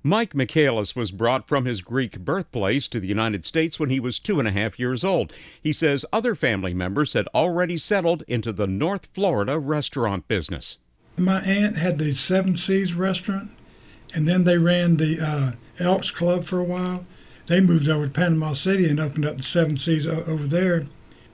Mike Michaelis was brought from his Greek birthplace to the United States when he was 2.5 years old. He says other family members had already settled into the North Florida restaurant business. My aunt had the Seven Seas restaurant, and then they ran the Elks Club for a while. They moved over to Panama City and opened up the Seven Seas over there.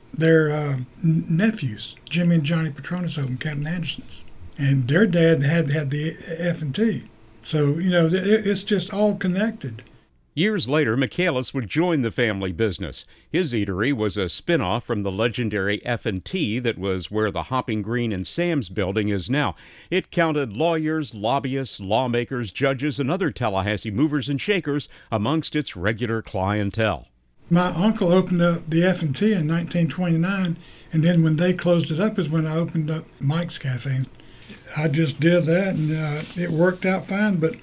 Their nephews, Jimmy and Johnny Petronas, opened Captain Anderson's, and their dad had the F&T. So, it's just all connected. Years later, Michaelis would join the family business. His eatery was a spin-off from the legendary F&T that was where the Hopping Green and Sam's building is now. It counted lawyers, lobbyists, lawmakers, judges, and other Tallahassee movers and shakers amongst its regular clientele. My uncle opened up the F&T in 1929, and then when they closed it up is when I opened up Mike's Cafe. I just did that, and it worked out fine. But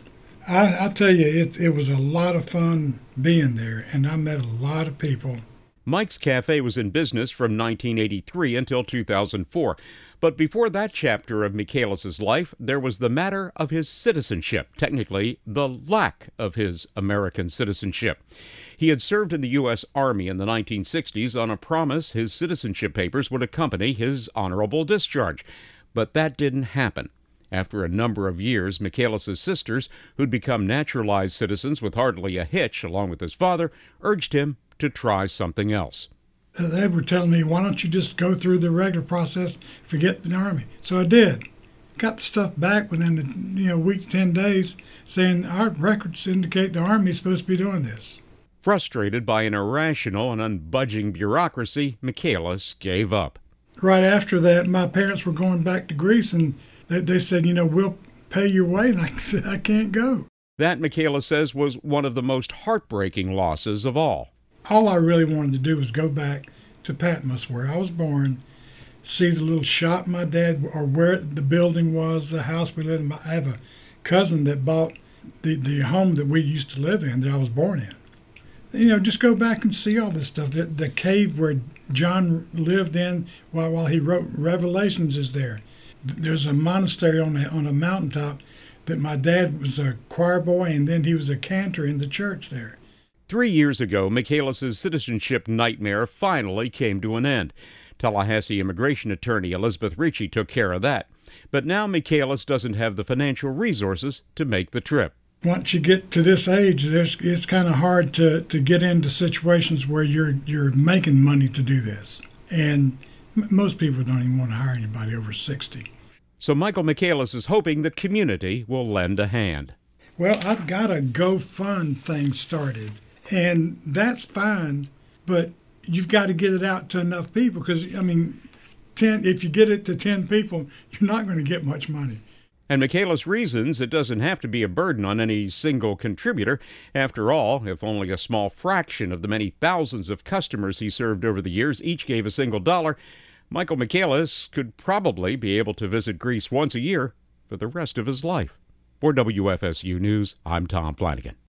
I tell you, it was a lot of fun being there, and I met a lot of people. Mike's Cafe was in business from 1983 until 2004. But before that chapter of Michaelis' life, there was the matter of his citizenship, technically the lack of his American citizenship. He had served in the U.S. Army in the 1960s on a promise his citizenship papers would accompany his honorable discharge. But that didn't happen. After a number of years, Michaelis' sisters, who'd become naturalized citizens with hardly a hitch along with his father, urged him to try something else. They were telling me, why don't you just go through the regular process, forget the Army? So I did. Got the stuff back within a week, 10 days, saying our records indicate the Army is supposed to be doing this. Frustrated by an irrational and unbudging bureaucracy, Michaelis gave up. Right after that, my parents were going back to Greece, and they said, we'll pay your way. And I said, I can't go. That, Michaelis says, was one of the most heartbreaking losses of all. All I really wanted to do was go back to Patmos, where I was born, see the little shop my dad, or where the building was, the house we lived in. I have a cousin that bought the home that we used to live in, that I was born in. Just go back and see all this stuff. The cave where John lived in while he wrote Revelations is there. There's a monastery on a mountaintop that my dad was a choir boy, and then he was a cantor in the church there. 3 years ago, Michaelis' citizenship nightmare finally came to an end. Tallahassee immigration attorney Elizabeth Ricci took care of that. But now Michaelis doesn't have the financial resources to make the trip. Once you get to this age, it's kind of hard to get into situations where you're making money to do this. And most people don't even want to hire anybody over 60. So Michael Michaelis is hoping the community will lend a hand. Well, I've got a GoFund thing started, and that's fine, but you've got to get it out to enough people because, if you get it to 10 people, you're not going to get much money. And Michaelis reasons it doesn't have to be a burden on any single contributor. After all, if only a small fraction of the many thousands of customers he served over the years each gave a single dollar, Michael Michaelis could probably be able to visit Greece once a year for the rest of his life. For WFSU News, I'm Tom Flanagan.